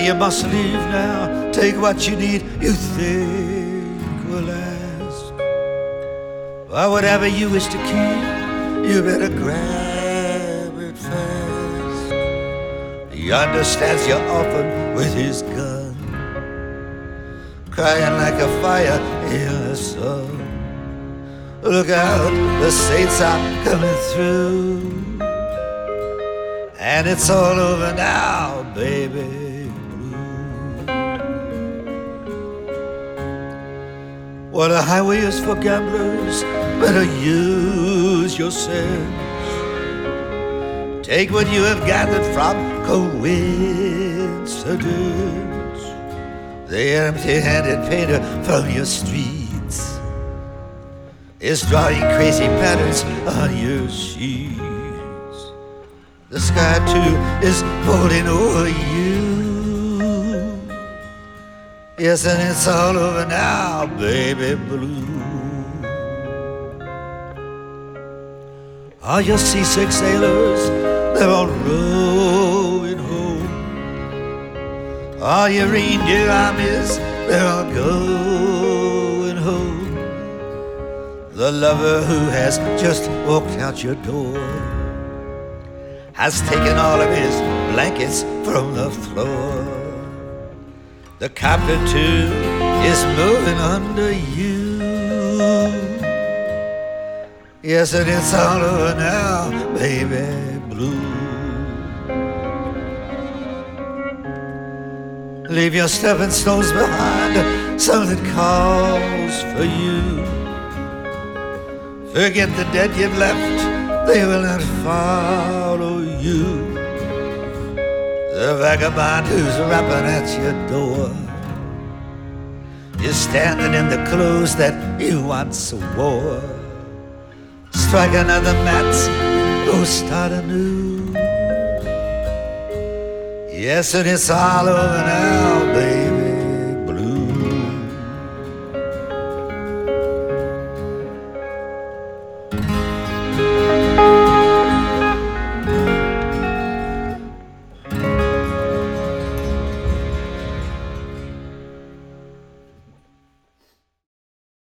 you must leave now. Take what you need, you think will last. Or whatever you wish to keep, you better grab it fast. He understands you often with his gun, crying like a fire in the sun. Look out, the saints are coming through, and it's all over now, baby blue. Well, the highway is for gamblers, better use your sense. Take what you have gathered from coincidence. The empty-handed painter from your streets is drawing crazy patterns on your sheets. The sky too is folding over you. Yes, and it's all over now, baby blue. All your seasick sailors, they're all rowing home. All your reindeer armies, they're all going home. The lover who has just walked out your door has taken all of his blankets from the floor. The carpet too is moving under you. Yes, and it's all over now, baby blue. Leave your stepping stones behind, something calls for you. Forget the dead you've left, they will not follow you. The vagabond who's rapping at your door is standing in the clothes that you once wore. Strike another match, go start anew. Yes, and it's all over now, baby.